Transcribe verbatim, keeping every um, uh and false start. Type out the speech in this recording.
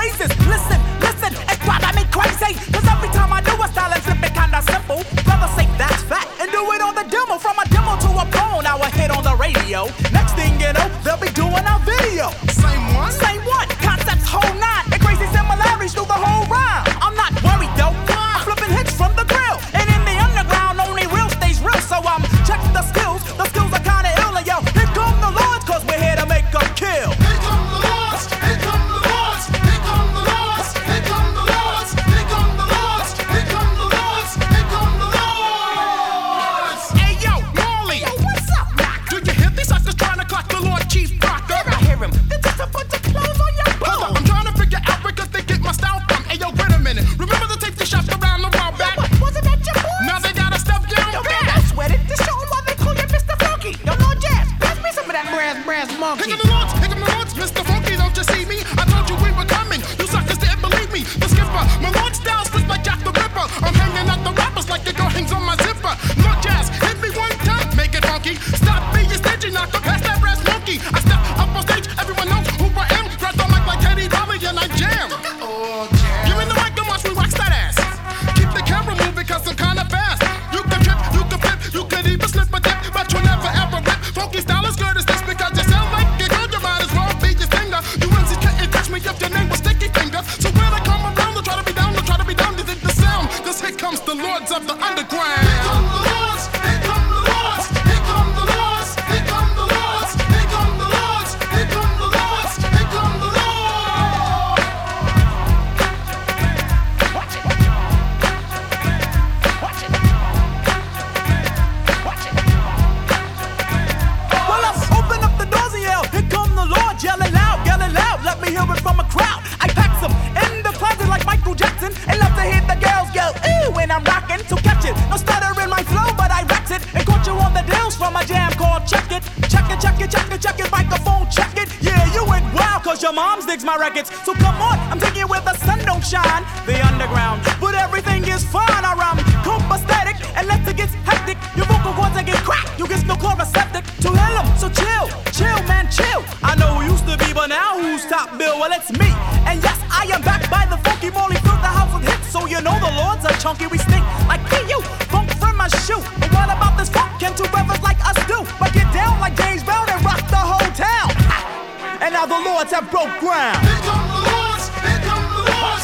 phrases. Listen, listen, it's driving me crazy. Cause every time I do a style and flip it kinda simple. Brothers say that's fat and do it on the demo. From a demo to a phone, now a hit on the radio. Next thing you know, they'll be doing our video. Same one? Same one. Concepts whole nine. And crazy similarities through the whole rhyme. I'm not worried though. I'm flipping hits from the grill. And in the underground, only real stays real. So I'm checking the skills. The skills are kinda ill. And yo, here come the lords, cause we're here to make them kill. Here come the lords. Here come the lords. Here come the lords. Here come the lords. Here come the lords. Here come the lords. Here come the lords. Hey yo, Molly. Yo, what's up, Rock? Do you hear these suckers trying to clock the Lord Chief Rocker? I hear him. They're just a bunch of clothes on your boat. Hold up, I'm trying to figure out where they get my style from. Hey yo, wait a minute. Remember the tape they shot around the while back? What, wasn't that your boy? Now they got a stuff down Yo, man, back. don't sweat it. Just show 'em why they call you Mister Funky. Yo, Lord Jazz, pass me some of that brass, brass monkey. Here come the lords, here come the lords, Mister Funky, don't you see me? I told you we were coming, you suckers didn't believe me. The skipper, my lord style slips like Jack the Ripper. I'm hanging out the rappers like the girl hangs on my zipper. Lord Jazz, hit me one time, make it funky. Stop being stingy, knock up past that brass monkey. I step up on stage, everyone knows who I am. Grab the mic like Teddy Riley and I jam. Oh, jam. Give me the mic and watch me wax that ass. Keep the camera moving cause I'm kinda fast. You can trip, you can flip, you could even slip a dip, but you'll never ever rip. Funky style is good as this because you sound like a girl, you might as well be your finger. You M Cs couldn't touch me if your name was Sticky Finger. So when I come around, they'll try to be down, they'll try to be down, they think the sound. Cause here comes the lords of the underground. Here come the lords. Here come the lords. Here come the lords. Here come the lords. Here come the lords. Here come the lords. Here come the lords. Watch it. Watch it. Watch it. Well, let's open up the doors and yell. Here come the Lord, yelling loud, yelling loud. Let me hear it from a crowd. I pack some in the closet like Michael Jackson and love to hear the girls go ooh when I'm rocking. So catch it, no stutter in my flow, but I raps it and caught you on the deals from a jam called Check It. Check it, check it, check it, check it, microphone, check it. Yeah, you went wild cause your mom's digs my records. So come on, I'm taking you where the sun don't shine. The underground, but everything is fine. I'm copacetic and let it get hectic. Your vocal cords they get cracked, you get no chloroseptic. To hell 'em, so chill, chill man, chill. I know who used to be, but now who's top bill? Well, it's me. And yes, I am back by the funky Molly, filled the house with hits. So you know the lords are chunky, we stink like P U, funk from my shoe. But what about this funk? Can two brothers like us do? But get down like James Brown and rock the whole town. And now the lords have broke ground. Here come the lords. Here come the lords.